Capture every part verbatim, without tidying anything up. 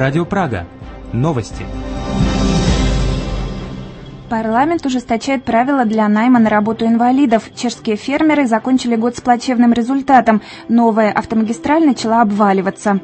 Радио Прага. Новости. Парламент ужесточает правила для найма на работу инвалидов. Чешские фермеры закончили год с плачевным результатом. Новая автомагистраль начала обваливаться.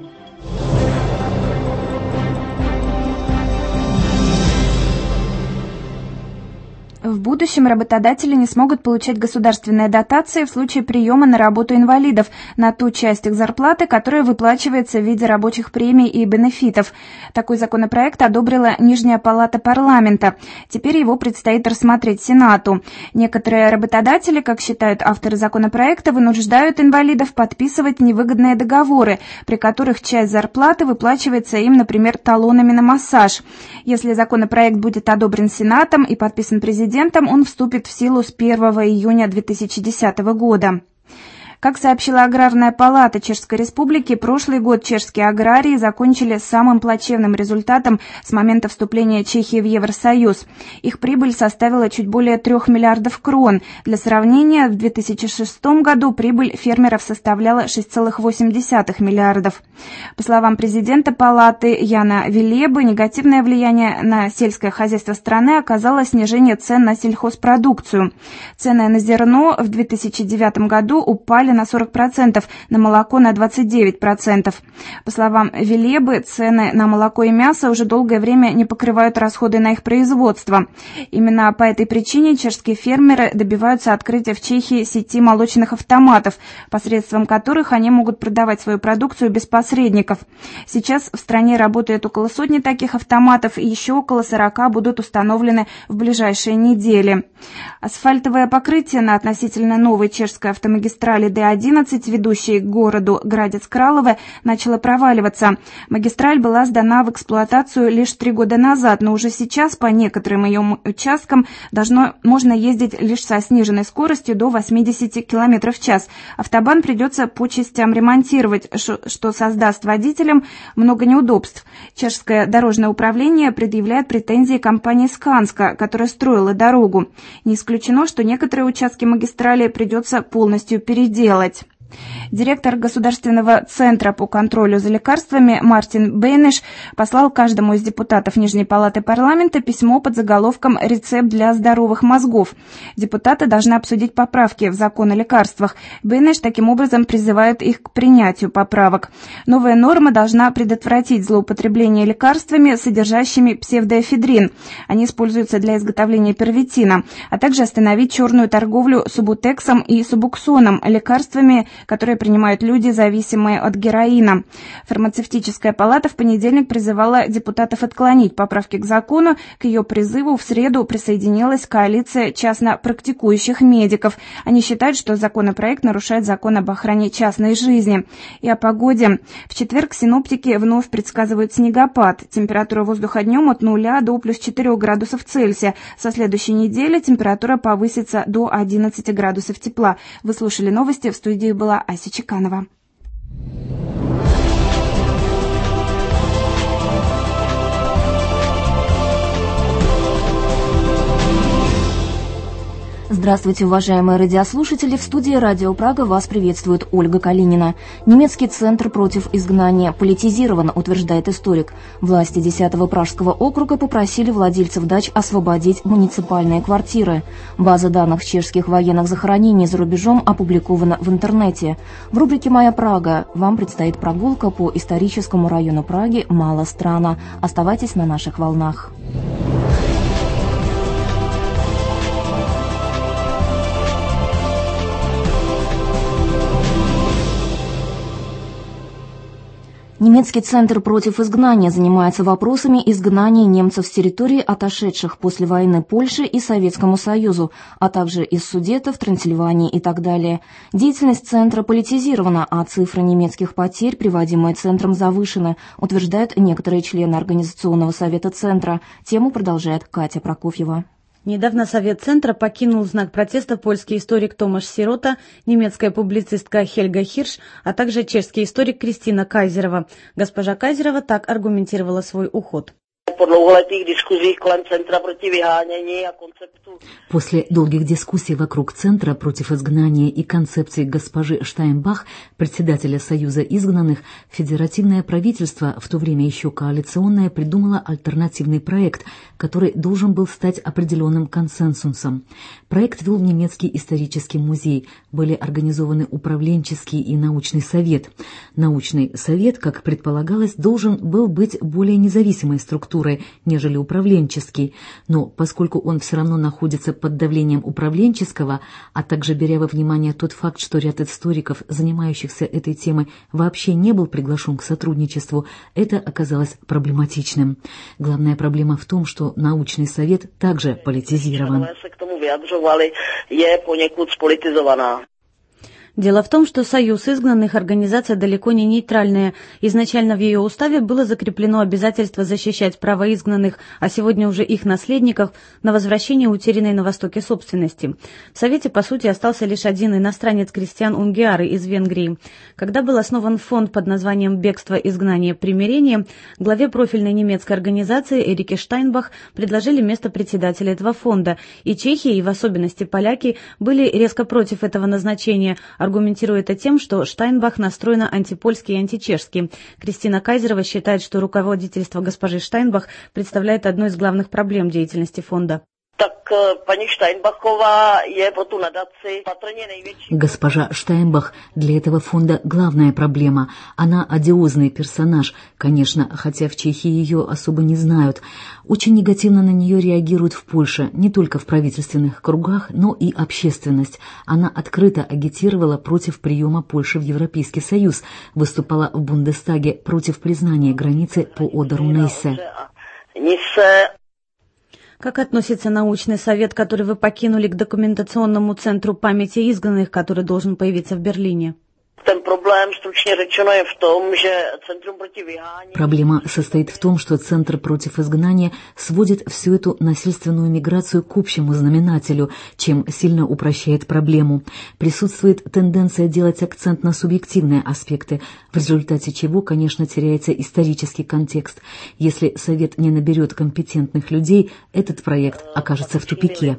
В будущем работодатели не смогут получать государственные дотации в случае приема на работу инвалидов на ту часть их зарплаты, которая выплачивается в виде рабочих премий и бенефитов. Такой законопроект одобрила Нижняя палата парламента. Теперь его предстоит рассмотреть Сенату. Некоторые работодатели, как считают авторы законопроекта, вынуждают инвалидов подписывать невыгодные договоры, при которых часть зарплаты выплачивается им, например, талонами на массаж. Если законопроект будет одобрен Сенатом и подписан президентом, он вступит в силу с первого июня две тысячи десятого года. Как сообщила Аграрная палата Чешской Республики, прошлый год чешские аграрии закончили самым плачевным результатом с момента вступления Чехии в Евросоюз. Их прибыль составила чуть более трех миллиардов крон. Для сравнения, в две тысячи шестом году прибыль фермеров составляла шесть целых восемь десятых миллиардов. По словам президента палаты Яна Вилебы, негативное влияние на сельское хозяйство страны оказало снижение цен на сельхозпродукцию. Цены на зерно в две тысячи девятом году упали на сорок процентов, на молоко на двадцать девять процентов. По словам Вилебы, цены на молоко и мясо уже долгое время не покрывают расходы на их производство. Именно по этой причине чешские фермеры добиваются открытия в Чехии сети молочных автоматов, посредством которых они могут продавать свою продукцию без посредников. Сейчас в стране работает около сотни таких автоматов, и еще около сорока будут установлены в ближайшие недели. Асфальтовое покрытие на относительно новой чешской автомагистрали Д одиннадцать, ведущей к городу Градец-Кралове, начала проваливаться. Магистраль была сдана в эксплуатацию лишь три года назад, но уже сейчас по некоторым ее участкам должно, можно ездить лишь со сниженной скоростью до восьмидесяти километров в час. Автобан придется по частям ремонтировать, что создаст водителям много неудобств. Чешское дорожное управление предъявляет претензии компании «Сканска», которая строила дорогу. Не исключено, что некоторые участки магистрали придется полностью переделать. Директор Государственного центра по контролю за лекарствами Мартин Бейнеш послал каждому из депутатов Нижней палаты парламента письмо под заголовком «Рецепт для здоровых мозгов». Депутаты должны обсудить поправки в закон о лекарствах. Бейнеш таким образом призывает их к принятию поправок. Новая норма должна предотвратить злоупотребление лекарствами, содержащими псевдоэфедрин. Они используются для изготовления первитина, а также остановить черную торговлю субутексом и субуксоном, лекарствами, которые принимают люди, зависимые от героина. Фармацевтическая палата в понедельник призывала депутатов отклонить поправки к закону. К ее призыву в среду присоединилась коалиция частно практикующих медиков. Они считают, что законопроект нарушает закон об охране частной жизни. И о погоде. В четверг синоптики вновь предсказывают снегопад. Температура воздуха днем от нуля до плюс четырех градусов Цельсия. Со следующей недели температура повысится до одиннадцати градусов тепла. Вы слушали новости, в студии была Ася Чеканова. Здравствуйте, уважаемые радиослушатели! В студии Радио Прага вас приветствует Ольга Калинина. Немецкий центр против изгнания политизирован, утверждает историк. Власти десятого Пражского округа попросили владельцев дач освободить муниципальные квартиры. База данных чешских военных захоронений за рубежом опубликована в интернете. В рубрике «Моя Прага» вам предстоит прогулка по историческому району Праги Мала Страна. Оставайтесь на наших волнах. Немецкий центр против изгнания занимается вопросами изгнания немцев с территорий, отошедших после войны Польше и Советскому Союзу, а также из Судетов, Трансильвании и так далее. Деятельность центра политизирована, а цифры немецких потерь, приводимые центром, завышены, утверждают некоторые члены Организационного совета центра. Тему продолжает Катя Прокофьева. Недавно Совет Центра покинул в знак протеста польский историк Томаш Сирота, немецкая публицистка Хельга Хирш, а также чешский историк Кристина Кайзерова. Госпожа Кайзерова так аргументировала свой уход. После долгих дискуссий вокруг Центра против изгнания и концепции госпожи Штайнбах, председателя Союза изгнанных, федеративное правительство, в то время еще коалиционное, придумало альтернативный проект, который должен был стать определенным консенсусом. Проект вел немецкий исторический музей, были организованы управленческий и научный совет. Научный совет, как предполагалось, должен был быть более независимой структурой, нежели управленческий, но поскольку он все равно находится под давлением управленческого, а также беря во внимание тот факт, что ряд историков, занимающихся этой темой, вообще не был приглашен к сотрудничеству, это оказалось проблематичным. Главная проблема в том, что научный совет также политизирован. Дело в том, что Союз изгнанных – организация далеко не нейтральная. Изначально в ее уставе было закреплено обязательство защищать права изгнанных, а сегодня уже их наследников, на возвращение утерянной на Востоке собственности. В Совете, по сути, остался лишь один иностранец Кристиан Унгиары из Венгрии. Когда был основан фонд под названием «Бегство, изгнание, примирение», главе профильной немецкой организации Эрике Штайнбах предложили место председателя этого фонда, и чехи, и в особенности поляки, были резко против этого назначения, аргументируя это тем, что Штайнбах настроена антипольски и античешски. Кристина Кайзерова считает, что руководительство госпожи Штайнбах представляет одну из главных проблем деятельности фонда. Госпожа Штайнбах для этого фонда главная проблема. Она одиозный персонаж, конечно, хотя в Чехии ее особо не знают. Очень негативно на нее реагируют в Польше, не только в правительственных кругах, но и общественность. Она открыто агитировала против приема Польши в Европейский Союз, выступала в Бундестаге против признания границы по Одеру-Нейсе. Как относится научный совет, который вы покинули, к документационному центру памяти изгнанных, который должен появиться в Берлине? Проблема состоит в том, что Центр против изгнания сводит всю эту насильственную миграцию к общему знаменателю, чем сильно упрощает проблему. Присутствует тенденция делать акцент на субъективные аспекты, в результате чего, конечно, теряется исторический контекст. Если Совет не наберет компетентных людей, этот проект окажется в тупике.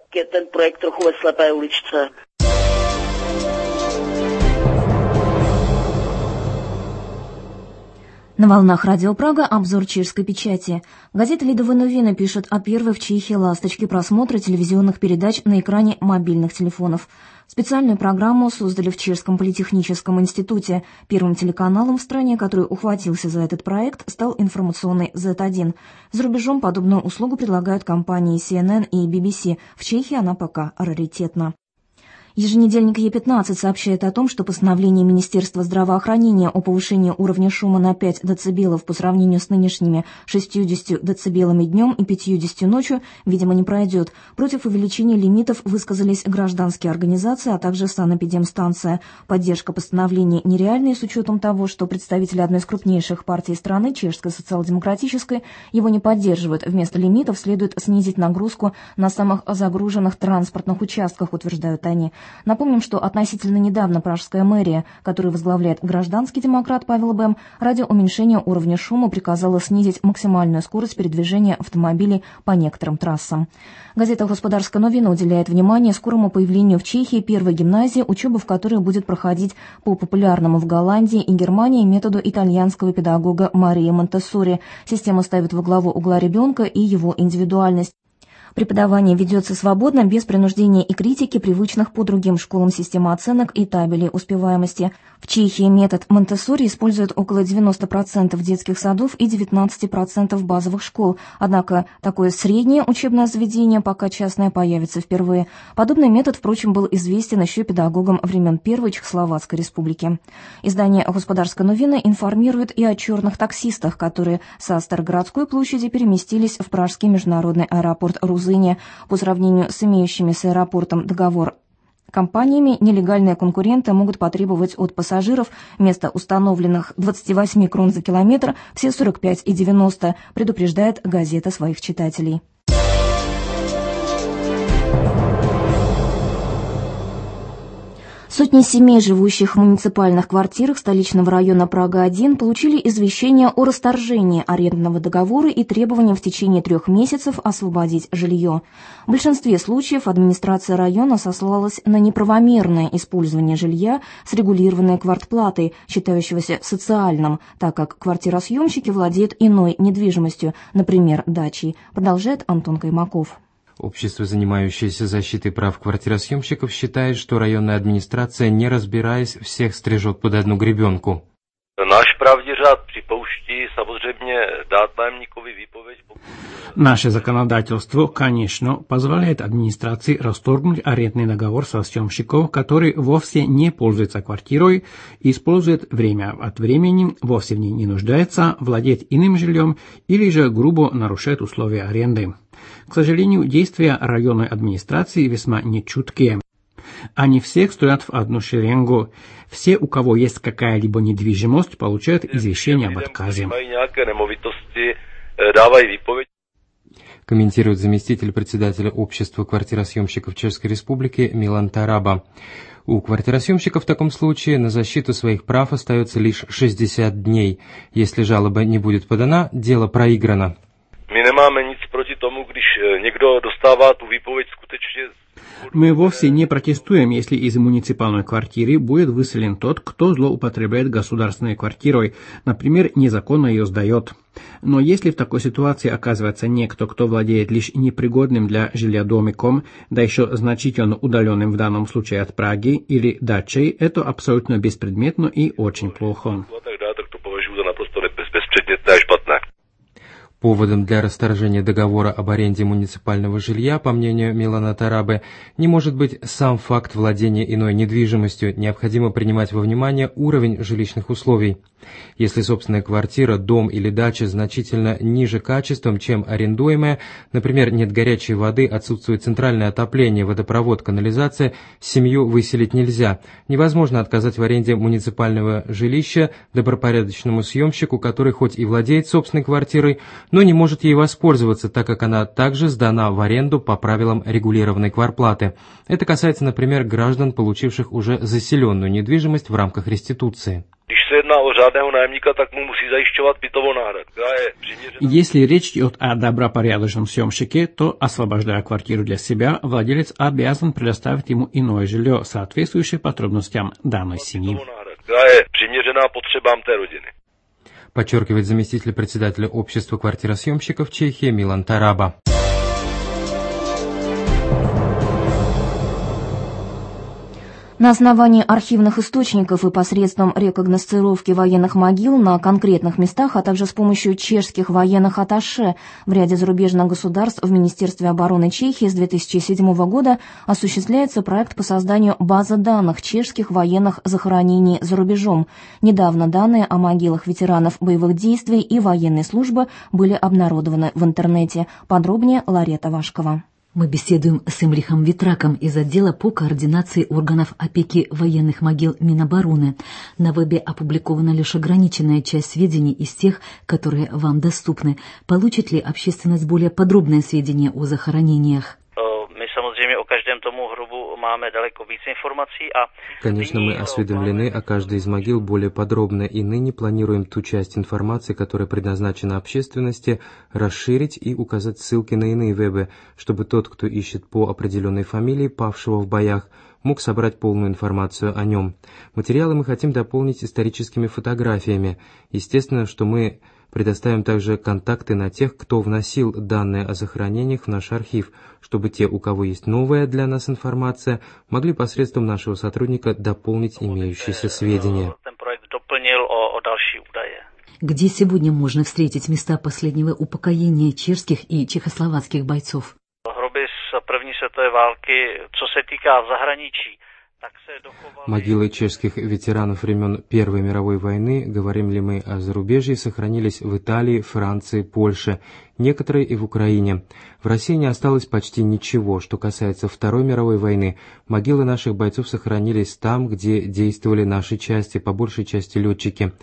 На волнах Радио Прага обзор чешской печати. Газета «Lidové noviny» пишет о первой в Чехии ласточке просмотра телевизионных передач на экране мобильных телефонов. Специальную программу создали в Чешском политехническом институте. Первым телеканалом в стране, который ухватился за этот проект, стал информационный зет один. За рубежом подобную услугу предлагают компании си эн эн и би би си. В Чехии она пока раритетна. Еженедельник Е пятнадцать сообщает о том, что постановление Министерства здравоохранения о повышении уровня шума на пять децибелов по сравнению с нынешними шестьюдесятью децибелами днем и пятьюдесятью ночью, видимо, не пройдет. Против увеличения лимитов высказались гражданские организации, а также санэпидемстанция. Поддержка постановления нереальная с учетом того, что представители одной из крупнейших партий страны, Чешской социал-демократической, его не поддерживают. Вместо лимитов следует снизить нагрузку на самых загруженных транспортных участках, утверждают они. Напомним, что относительно недавно пражская мэрия, которую возглавляет гражданский демократ Павел Бем, ради уменьшения уровня шума приказала снизить максимальную скорость передвижения автомобилей по некоторым трассам. Газета «Господарская новина» уделяет внимание скорому появлению в Чехии первой гимназии, учеба в которой будет проходить по популярному в Голландии и Германии методу итальянского педагога Марии Монтессори. Система ставит во главу угла ребенка и его индивидуальность. Преподавание ведется свободно, без принуждения и критики, привычных по другим школам системы оценок и табелей успеваемости. В Чехии метод Монтессори используют около девяноста процентов детских садов и девятнадцати процентов базовых школ. Однако такое среднее учебное заведение, пока частное, появится впервые. Подобный метод, впрочем, был известен еще педагогам времен Первой Чехословацкой республики. Издание «Господарская новина» информирует и о черных таксистах, которые со Староградской площади переместились в пражский международный аэропорт Рузыня. По сравнению с имеющими с аэропортом договор компаниями, нелегальные конкуренты могут потребовать от пассажиров вместо установленных двадцати восьми крон за километр все сорок пять и девяносто, предупреждает газета своих читателей. Сотни семей, живущих в муниципальных квартирах столичного района Прага-один, получили извещение о расторжении арендного договора и требованием в течение трех месяцев освободить жилье. В большинстве случаев администрация района сослалась на неправомерное использование жилья с регулированной квартплатой, считающегося социальным, так как квартиросъемщики владеют иной недвижимостью, например, дачей, продолжает Антон Каймаков. Общество, занимающееся защитой прав квартиросъемщиков, считает, что районная администрация, не разбираясь, всех стрижет под одну гребенку. Наш правдий ряд припущти, samozřejmě, дать nájemníkovi výpověď. Наше законодательство, конечно, позволяет администрации расторгнуть арендный договор со съемщиком, который вовсе не пользуется квартирой, использует время от времени, вовсе в ней не нуждается, владеет иным жильем или же грубо нарушает условия аренды. К сожалению, действия районной администрации весьма нечуткие. Они всех стоят в одну шеренгу. Все, у кого есть какая-либо недвижимость, получают извещение об отказе. Комментирует заместитель председателя общества квартиросъемщиков Чешской Республики Милан Тараба. У квартиросъемщиков в таком случае на защиту своих прав остается лишь шестьдесят дней. Если жалоба не будет подана, дело проиграно. Мы вовсе не протестуем, если из муниципальной квартиры будет выселен тот, кто злоупотребляет государственной квартирой, например, незаконно ее сдает. Но если в такой ситуации оказывается некто, кто владеет лишь непригодным для жилья домиком, да еще значительно удаленным в данном случае от Праги или дачей, это абсолютно беспредметно и очень плохо. Поводом для расторжения договора об аренде муниципального жилья, по мнению Милана Тарабы, не может быть сам факт владения иной недвижимостью, необходимо принимать во внимание уровень жилищных условий. Если собственная квартира, дом или дача значительно ниже качеством, чем арендуемая, например, нет горячей воды, отсутствует центральное отопление, водопровод, канализация, семью выселить нельзя. Невозможно отказать в аренде муниципального жилища добропорядочному съемщику, который хоть и владеет собственной квартирой, но не может ей воспользоваться, так как она также сдана в аренду по правилам регулированной квартплаты. Это касается, например, граждан, получивших уже заселенную недвижимость в рамках реституции. Если речь идет о добропорядочном съемщике, то, освобождая квартиру для себя, владелец обязан предоставить ему иное жилье, соответствующее потребностям данной семьи. Подчеркивает заместитель председателя общества квартиросъемщиков Чехии Милан Тараба. На основании архивных источников и посредством рекогносцировки военных могил на конкретных местах, а также с помощью чешских военных атташе в ряде зарубежных государств в Министерстве обороны Чехии с две тысячи седьмого года осуществляется проект по созданию базы данных чешских военных захоронений за рубежом. Недавно данные о могилах ветеранов боевых действий и военной службы были обнародованы в интернете. Подробнее Ларета Вашкова. Мы беседуем с Эмрихом Витраком из отдела по координации органов опеки военных могил Минобороны. На вебе опубликована лишь ограниченная часть сведений из тех, которые вам доступны. Получит ли общественность более подробные сведения о захоронениях? Конечно, мы осведомлены о каждой из могил более подробно, и ныне планируем ту часть информации, которая предназначена общественности, расширить и указать ссылки на иные вебы, чтобы тот, кто ищет по определенной фамилии павшего в боях, мог собрать полную информацию о нем. Материалы мы хотим дополнить историческими фотографиями. Естественно, что мы предоставим также контакты на тех, кто вносил данные о захоронениях в наш архив, чтобы те, у кого есть новая для нас информация, могли посредством нашего сотрудника дополнить имеющиеся сведения. Где сегодня можно встретить места последнего упокоения чешских и чехословацких бойцов? Могилы чешских ветеранов времен Первой мировой войны, говорим ли мы о зарубежье, сохранились в Италии, Франции, Польше, некоторые и в Украине. В России не осталось почти ничего. Что касается Второй мировой войны, могилы наших бойцов сохранились там, где действовали наши части, по большей части летчики.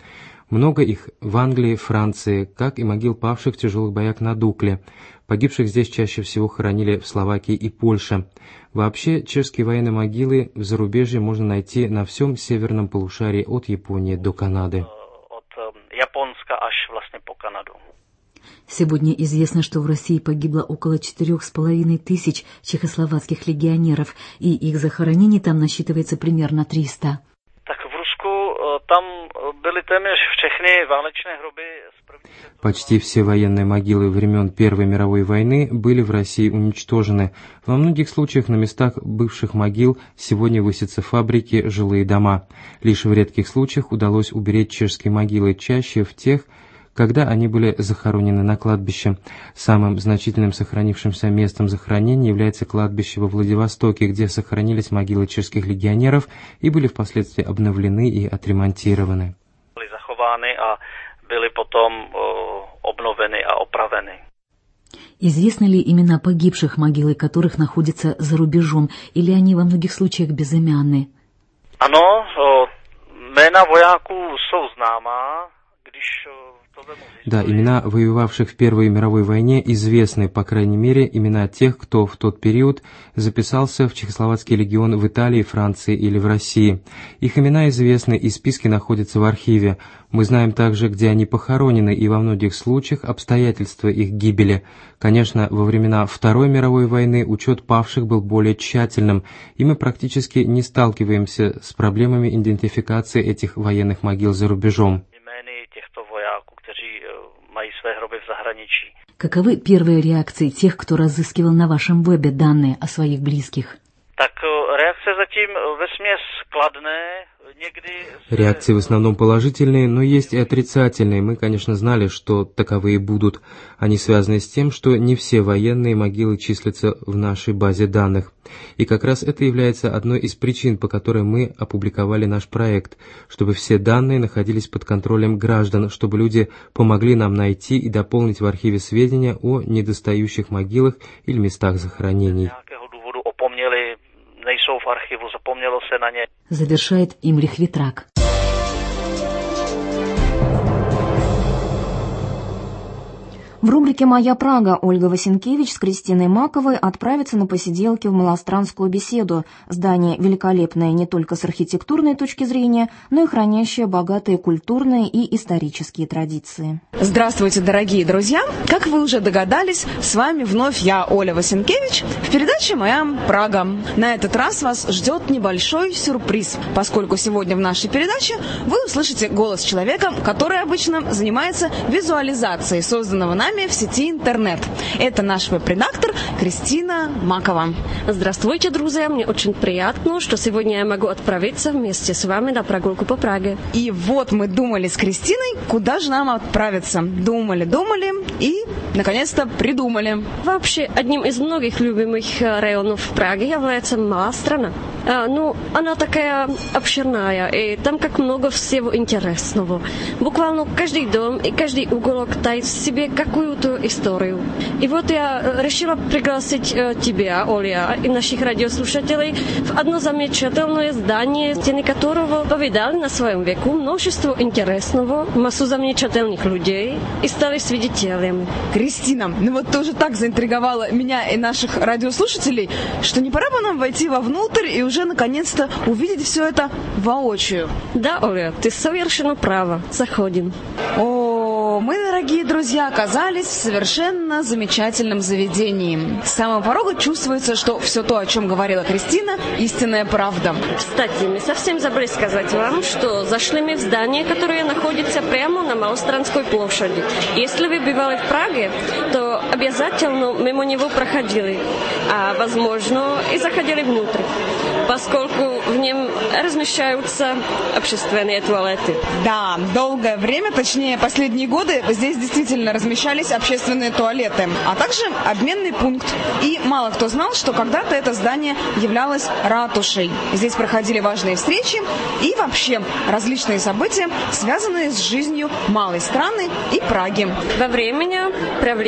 Много их в Англии, Франции, как и могил павших в тяжелых боях на Дукле. Погибших здесь чаще всего хоронили в Словакии и Польше. Вообще, чешские военные могилы в зарубежье можно найти на всем северном полушарии от Японии до Канады. От Японска аж власне по Канаду. Сегодня известно, что в России погибло около четырех с половиной тысяч чехословацких легионеров, и их захоронений там насчитывается примерно триста. Так в Rusku там были téměř všechny válečné hroby. Почти все военные могилы времен Первой мировой войны были в России уничтожены. Во многих случаях на местах бывших могил сегодня высятся фабрики, жилые дома. Лишь в редких случаях удалось уберечь чешские могилы, чаще в тех, когда они были захоронены на кладбище. Самым значительным сохранившимся местом захоронения является кладбище во Владивостоке, где сохранились могилы чешских легионеров и были впоследствии обновлены и отремонтированы. Были захованы, а были потом о, обновлены и оправлены. Известны ли имена погибших, могилы которых находятся за рубежом, или они во многих случаях безымянны? Ano, jména vojáků jsou známá, když Да, имена воевавших в Первой мировой войне известны, по крайней мере, имена тех, кто в тот период записался в Чехословацкий легион в Италии, Франции или в России. Их имена известны, и списки находятся в архиве. Мы знаем также, где они похоронены, и во многих случаях обстоятельства их гибели. Конечно, во времена Второй мировой войны учет павших был более тщательным, и мы практически не сталкиваемся с проблемами идентификации этих военных могил за рубежом. Каковы первые реакции тех, кто разыскивал на вашем вебе данные о своих близких? Так, реакция затем весьма складная. Реакции в основном положительные, но есть и отрицательные. Мы, конечно, знали, что таковые будут. Они связаны с тем, что не все военные могилы числятся в нашей базе данных. И как раз это является одной из причин, по которой мы опубликовали наш проект, чтобы все данные находились под контролем граждан, чтобы люди помогли нам найти и дополнить в архиве сведения о недостающих могилах или местах захоронений. Nejsou v archivu, zapomnělo se na ně. Завершает Имрих Витрак. В рубрике «Моя Прага» Ольга Васенкевич с Кристиной Маковой отправится на посиделки в Малостранскую беседу. Здание великолепное не только с архитектурной точки зрения, но и хранящее богатые культурные и исторические традиции. Здравствуйте, дорогие друзья! Как вы уже догадались, с вами вновь я, Оля Васенкевич, в передаче «Моя Прага». На этот раз вас ждет небольшой сюрприз, поскольку сегодня в нашей передаче вы услышите голос человека, который обычно занимается визуализацией созданного нами в сети интернет. Это наш веб-редактор Кристина Макова. Здравствуйте, друзья! Мне очень приятно, что сегодня я могу отправиться вместе с вами на прогулку по Праге. И вот мы думали с Кристиной, куда же нам отправиться. Думали, думали и, наконец-то, придумали. Вообще, одним из многих любимых районов Праги является Малострана. А, ну, она такая обширная, и там как много всего интересного. Буквально каждый дом и каждый уголок таит в себе какую-то историю. И вот я решила пригласить э, тебя, Оля, и наших радиослушателей в одно замечательное здание, стены которого повидали на своем веку множество интересного, массу замечательных людей и стали свидетелями. Кристина, ну вот тоже так заинтриговала меня и наших радиослушателей, что не пора бы нам войти вовнутрь и уже наконец-то увидеть все это воочию. Да, Оля, ты совершенно права. Заходим. О, мы, дорогие друзья, оказались в совершенно замечательном заведении. С самого порога чувствуется, что все то, о чем говорила Кристина, истинная правда. Кстати, мы совсем забыли сказать вам, что зашли мы в здание, которое находится прямо на Малостранской площади. Если вы бывали в Праге, то обязательно мимо него проходили, а, возможно, и заходили внутрь, поскольку в нем размещаются общественные туалеты. Да, долгое время, точнее последние годы, здесь действительно размещались общественные туалеты, а также обменный пункт. И мало кто знал, что когда-то это здание являлось ратушей. Здесь проходили важные встречи и вообще различные события, связанные с жизнью малой страны и Праги. Во время правления Карла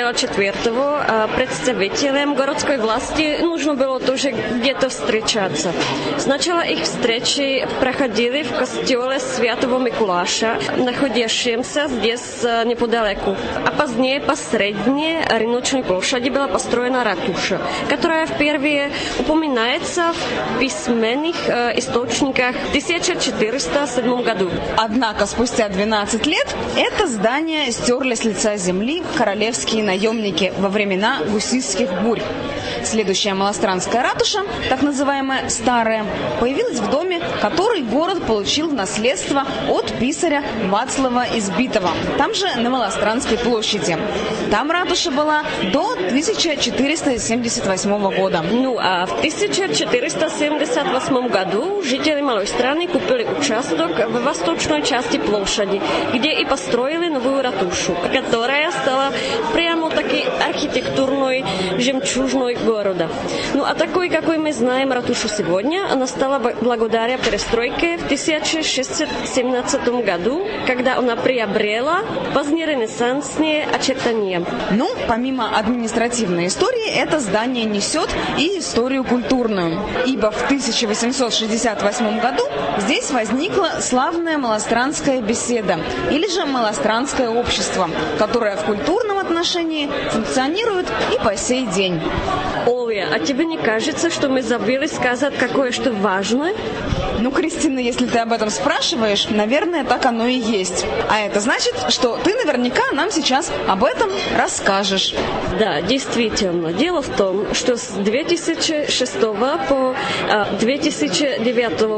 апреля четвертого представителям городской власти нужно было тоже где-то встречаться. Сначала их встречи проходили в костеле Святого Микулаша, находящемся здесь неподалеку. А позднее посредине рыночной площади была построена ратуша, которая впервые упоминается в письменных э, источниках в тысяча четыреста седьмом году. Однако спустя двенадцать лет это здание стерли с лица земли королевские наемники во времена гуситских бурь. Следующая малостранская ратуша, так называемая Старая, появилась в доме, который город получил в наследство от писаря Вацлава Избитого, там же на Малостранской площади. Там ратуша была до тысяча четыреста семьдесят восьмого года. Ну а в тысяча четыреста семьдесят восьмом году жители Малой Страны купили участок в восточной части площади, где и построили новую ратушу, которая стала прямо-таки архитектурной жемчужной города. Ну а такой, какой мы знаем ратушу сегодня, она стала благодаря перестройке в тысяча шестьсот семнадцатом году, когда она приобрела позднеренессансные очертания. Ну, помимо административной истории, это здание несет и историю культурную. Ибо в тысяча восемьсот шестьдесят восьмом году здесь возникла славная Малостранская беседа, или же Малостранское общество, которое в культурном отношении функционирует и по сей день. Оля, а тебе не кажется, что мы забыли сказать какое-что важное? Ну, Кристина, если ты об этом спрашиваешь, наверное, так оно и есть. А это значит, что ты наверняка нам сейчас об этом расскажешь. Да, действительно. Дело в том, что с две тысячи шестого по две тысячи девятого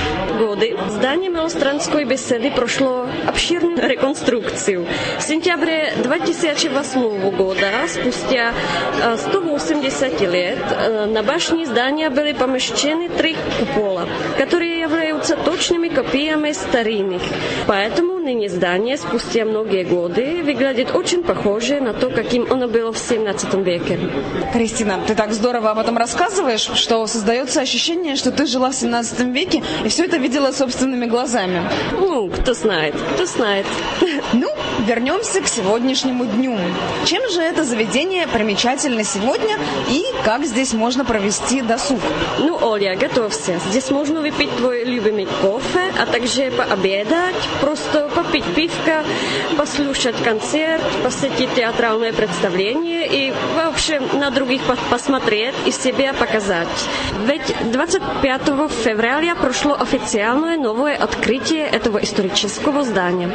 года здание Малостранской беседы прошло обширную реконструкцию. В сентябре две тысячи восьмого года, спустя сто восемьдесят лет, на башне здания были помещены три купола, которые являются точными копиями старинных. Поэтому ныне здание спустя многие годы выглядит очень похоже на то, каким оно было в семнадцатом веке. Кристина, ты так здорово об этом рассказываешь, что создается ощущение, что ты жила в семнадцатом веке и все это видела собственными глазами. Ну, кто знает, кто знает. Ну, вернемся к сегодняшнему дню. Чем же это заведение примечательно сегодня и как здесь можно провести досуг? Ну, Оля, готовься. Здесь можно выпить твой любимый кофе, а также пообедать, просто попить пивка, послушать концерт, посетить театральное представление и вообще на других посмотреть и себя показать. Ведь двадцать пятого февраля прошло официальное новое открытие этого исторического здания.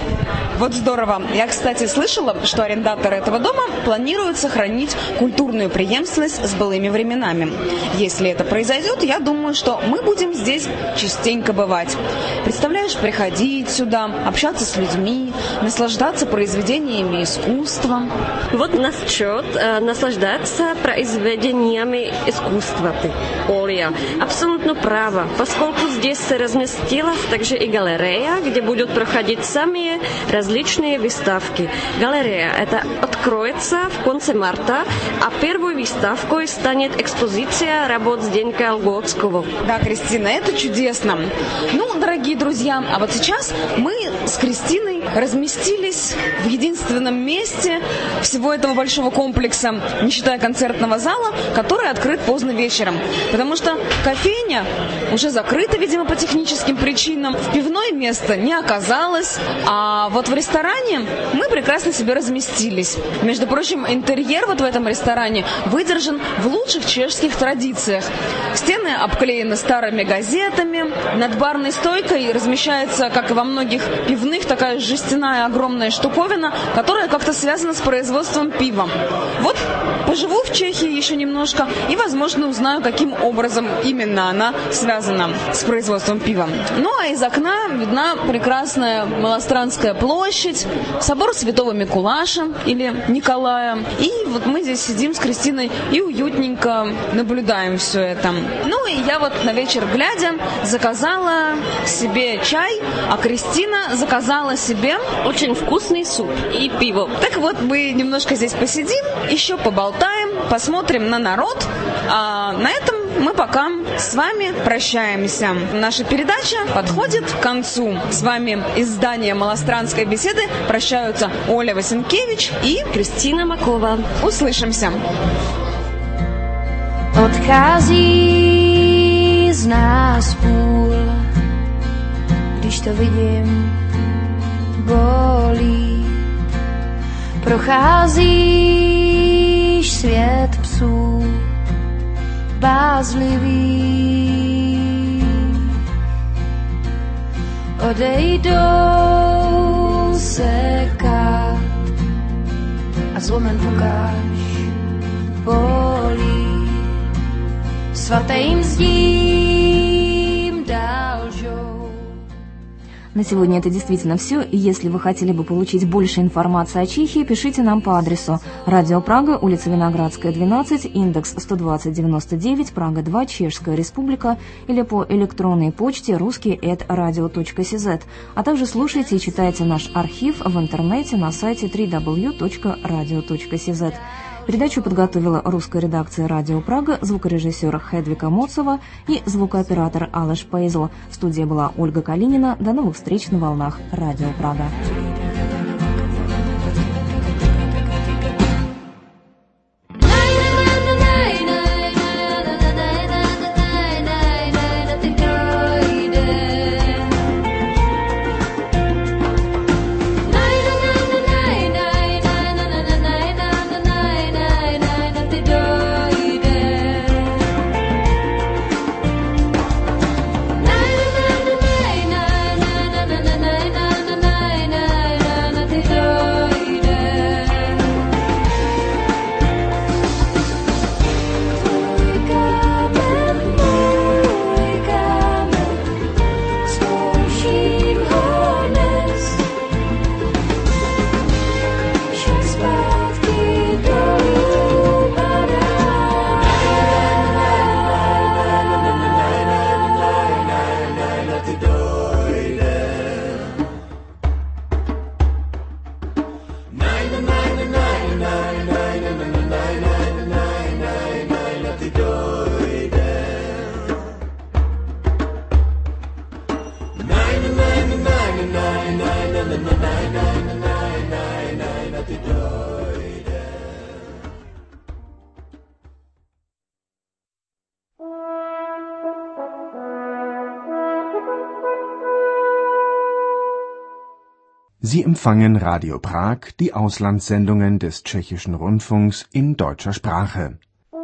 Вот здорово. Я, кстати, слышала, что арендаторы этого дома планируют сохранить культурную преемственность с былыми временами. Если это произойдет, я думаю, что мы будем здесь частенько бывать. Представляешь, приходить сюда, общаться с людьми, наслаждаться произведениями искусства. Вот насчет э, наслаждаться произведениями искусства ты, Оля, абсолютно права, поскольку здесь разместилась также и галерея, где будут проходить самые различные различные выставки. Галерея это откроется в конце марта, а первой выставкой станет экспозиция работ Зdenka Lgotskого. Да, Кристина, это чудесно. Ну, дорогие друзья, а вот сейчас мы с Кристиной разместились в единственном месте всего этого большого комплекса, не считая концертного зала, который открыт поздно вечером. Потому что кофейня уже закрыта, видимо, по техническим причинам. В пивной место не оказалось, а вот в ресторане мы прекрасно себе разместились. Между прочим, интерьер вот в этом ресторане выдержан в лучших чешских традициях. Стены обклеены старыми газетами, над барной стойкой размещается, как и во многих пивных, такая жестяная огромная штуковина, которая как-то связана с производством пива. Вот поживу в Чехии еще немножко и, возможно, узнаю, каким образом именно она связана с производством пива. Ну, а из окна видна прекрасная Малостранская площадь, собор Святого Микулаша или Николая. И вот мы здесь сидим с Кристиной и уютненько наблюдаем все это. Ну, и я вот на вечер глядя заказала себе чай, а Кристина заказала себе супе. Очень вкусный суп и пиво. Так вот, мы немножко здесь посидим, еще поболтаем, посмотрим на народ. А на этом мы пока с вами прощаемся. Наша передача подходит к концу. С вами из здания Малостранской беседы прощаются Оля Васенкевич и Кристина Макова. Услышимся. Odchází z nás půl, když to vidím, bolí. Procházíš svět psů, bázlivý. Odejdou sekat a zlomen pukáš bolí. Svatým zdím dál žou. На сегодня это действительно все. И если вы хотели бы получить больше информации о Чехии, пишите нам по адресу Радио Прага, улица Виноградская, двенадцать, индекс сто двадцать девяносто девять, Прага два, Чешская Республика, или по электронной почте русский эт радио точка си зет. А также слушайте и читайте наш архив в интернете на сайте дабл ю дабл ю дабл ю точка радио точка си зет. Передачу подготовила русская редакция «Радио Прага», звукорежиссер Хедвика Моцова и звукооператор Алеш Пейзл. В студии была Ольга Калинина. До новых встреч на волнах «Радио Прага». Sie empfangen Radio Prag, die Auslandssendungen des Tschechischen Rundfunks in deutscher Sprache.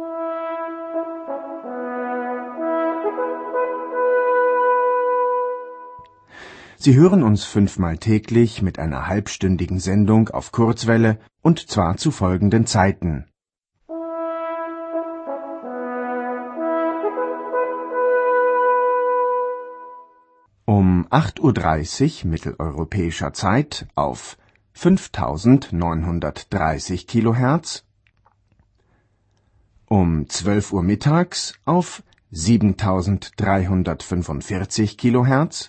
Sie hören uns fünfmal täglich mit einer halbstündigen Sendung auf Kurzwelle und zwar zu folgenden Zeiten: um acht Uhr dreißig mitteleuropäischer Zeit auf fünftausendneunhundertdreißig Kilohertz, um zwölf Uhr mittags auf siebentausenddreihundertfünfundvierzig Kilohertz,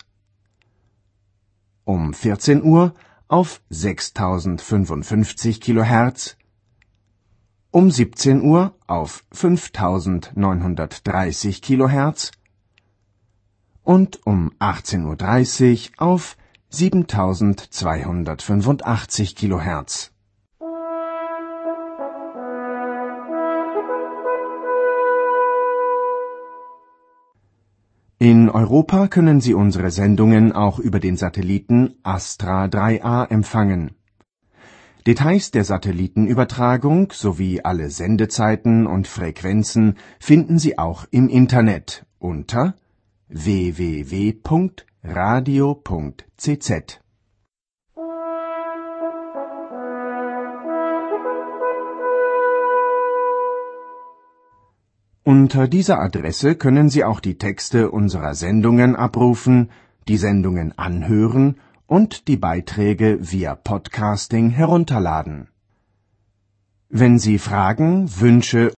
um vierzehn Uhr auf sechstausendfünfundfünfzig Kilohertz, um siebzehn Uhr auf fünftausendneunhundertdreißig Kilohertz und um achtzehn Uhr dreißig auf siebentausendzweihundertfünfundachtzig Kilohertz. In Europa können Sie unsere Sendungen auch über den Satelliten Astra drei A empfangen. Details der Satellitenübertragung sowie alle Sendezeiten und Frequenzen finden Sie auch im Internet unter w w w punkt radio punkt c z. Unter dieser Adresse können Sie auch die Texte unserer Sendungen abrufen, die Sendungen anhören und die Beiträge via Podcasting herunterladen. Wenn Sie Fragen, Wünsche